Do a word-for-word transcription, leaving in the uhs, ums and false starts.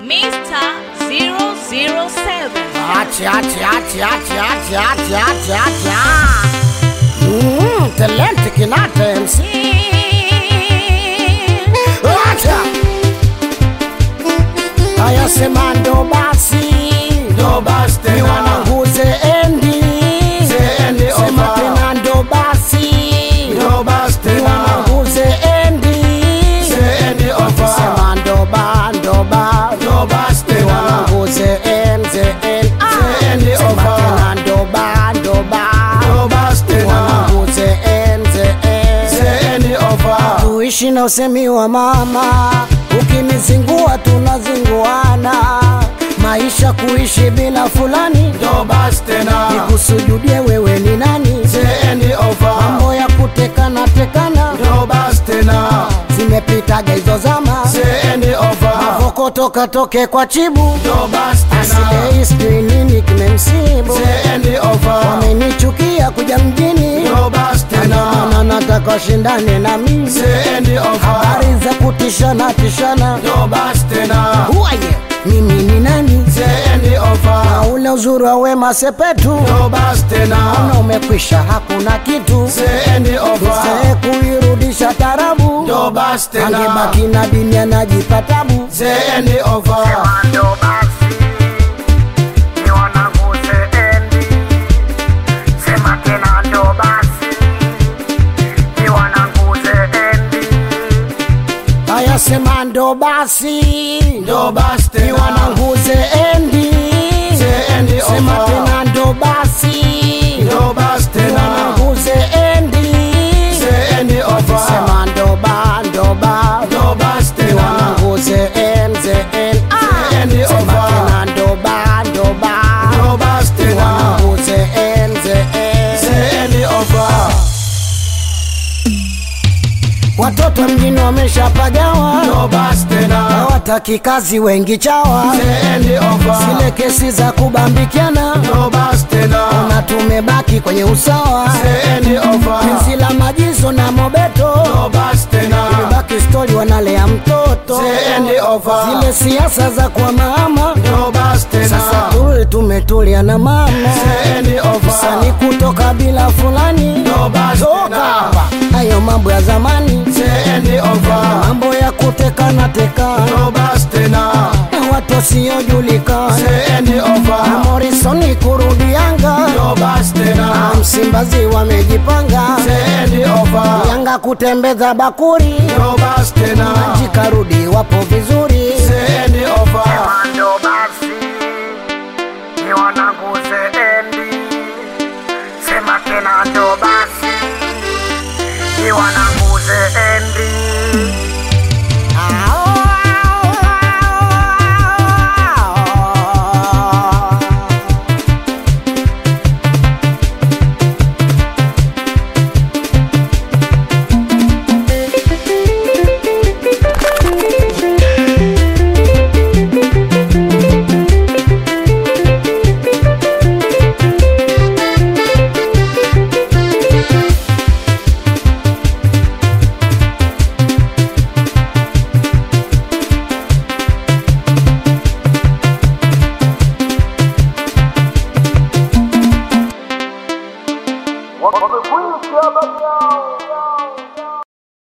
Mister zero zero seven. Acha, acha, acha, acha, acha, acha, acha, acha. Mmm, talent kinata M C. Acha. Aya sema ndo basi, ndo basi tena. Ni wanangu Zeendi, Zeendi over. Sema tena ndo basi, ndo basi Ni tena. wanangu Zeendi, Zeendi over. Sema ndo ba, ndo ba, ndo basi Ni tena. wanangu Zeen, Zeen, Zeendi Sema over. tena ndo ba, ndo ba, ndo basi tena. wanangu Zeen, Zeen, Zeendi over. tuishi na usemi wa mama, ukinizingua tunazinguana, maisha kuishi bila fulani, ndo basi tena. nikusujudie wewe ni nani? Zeendi over. Mambo ya kutekana tekana ndo basi tena. zimepitaga hizo zama, Zeendi over. mavoko toka toke kwa chibu, ndo basi tena. asile history nini kimemsibu, Zeendi over. wamenichukia kuja mjini, ndo basi tena. na nataka shindane na mimi, Zeendi over. habari za kutishana tishana, ndo basi tena. uaye mimi ni nani? Zeendi over. Na ule uzuri wa Wema Sepetu, ndo basi tena. na umekwisha hakuna kitu, Zeendi over. tusae kuirudisha tarabu, ndo basi tena. angebaki na dini anajipa tabu. Zeendi over. Ndo basi, ni wanangu Zeendi, sema tena ndo basi, ni wanangu Zeendi. Aya sema ndo basi, ndo basi ni tena. wanangu Zeendi, Zeendi sema over. tena ndo basi, ndo basi ni tena. wanangu Zeendi, Zeendi over. sema ndo ba, ndo ba, ndo basi ni tena. wanangu Zeen, Zeen, Zeendi sema over. tena ndo ba, ndo ba, ndo basi ni tena. wanangu Zeen, Zeen. Zeendi over. Watoto mjini wameshapagawa, ndo basi tena. hawataki kazi wengi chawa, Zeendi over. zile kesi za kubambikiana, ndo basi tena. na tumebaki kwenye usawa, Zeendi over. penzi la majizo na mobeto, ndo basi tena. baki stori wanalea mtoto, Zeendi over. zile siasa za kwa mama, ndo basi tena. sasa tuli tumetulia na mama, Zeendi over. sani kutoka bila fulani, ndo basi toka tena. hapa, hayo mambo ya zamani, Zeendi over. mambo ya kutekana tekana, ndo basi tena. na watu wasiojulikana, Zeendi na over. Morrison kurudi Yanga, ndo basi tena. na Msimbazi wamejipanga, Zeendi over. Yanga kutembeza bakuri, ndo basi tena. jikarudi wapo vizuri, Zeendi over. ndo basi, ni wanangu Zeendi, sema tena ndo basi, ni wanangu